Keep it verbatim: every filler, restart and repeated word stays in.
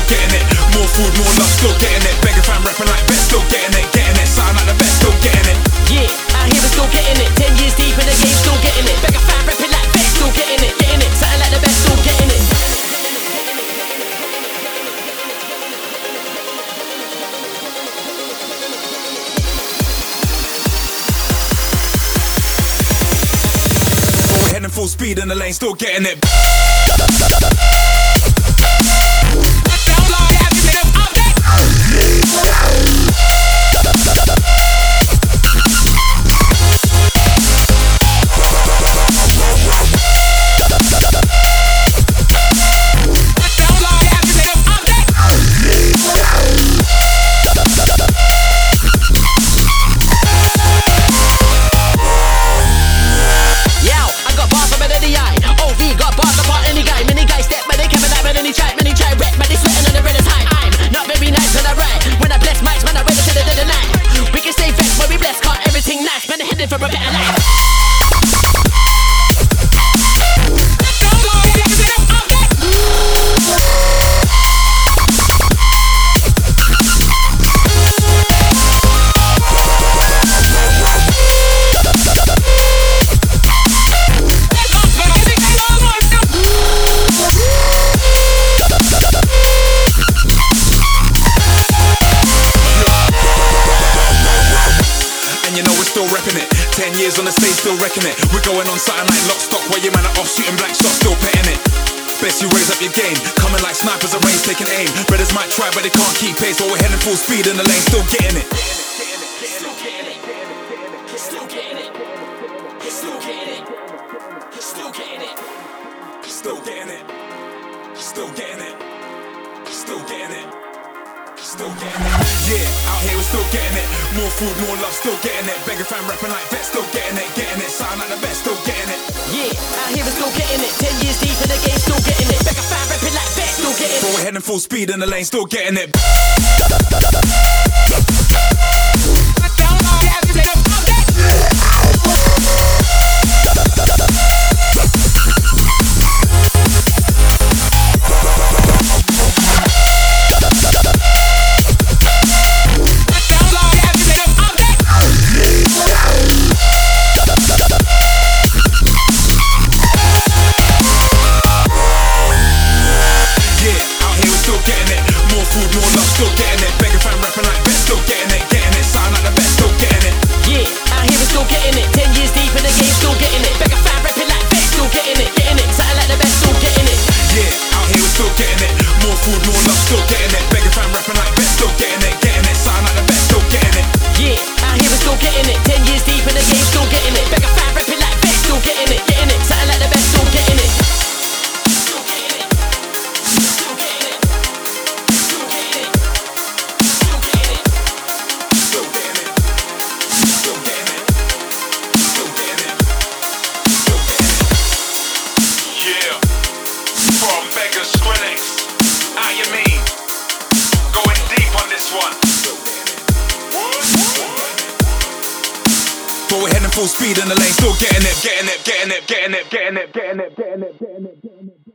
getting it. More food, more love, still getting it. Beggar fam rapping like Bet, still getting it, getting it. Sound like the best, still getting it. Yeah, out here we're still getting it. Ten years deep in the game, still getting it. Beggar fam rapping like Bet, still getting it, getting it. Sounding like the best, still getting it. Heading full speed in the lane, still getting it. For a better life. And you know we're still repping it. Ten years on the stage, still wrecking it. We're going on something like lock stock, where your man are off shooting blank shots, still petting it. Best you raise up your game, coming like snipers at range, taking aim. Brothers might try, but they can't keep pace, while we're heading full speed in the lane, still getting it. Still getting it. Still getting it. Still getting it. Still getting it. Still getting it. Still getting it. Still getting it. Still getting it. Yeah, out here we're still getting it. More food, more love, still getting it. Beggar fam rapping like Bet, still getting it, getting it. Sound like the best, still getting it. Yeah, out here we're still getting it. Ten years deep in the game, still getting it. Beggar fam rapping like Bet, still getting it. But we're heading full speed in the lane, still getting it. Still getting it, beggar fam rapping like Bet, still getting it, getting it, sound like the best, still getting it. Yeah, out here we're still getting it. Ten years deep in the game, still getting it. Beggar fam rapping like Bet, still getting it, getting it, sounding like the best, still getting it. Yeah, out here we're still getting it. More food, more love, still getting it. Beggar fam rapping like Bet, still getting it, getting it, sound like the best, still getting it. Yeah, out here we're still getting it. Ten years deep in the game, still getting it. Beggar fam rapping like Bet, still getting it, getting it, sounding like the best, still getting it. Still getting it. Still getting it. Still getting it. But we're heading full speed in the lane, still getting it, getting it, getting it, getting it, getting it, getting it, getting it, getting it, getting it, getting it.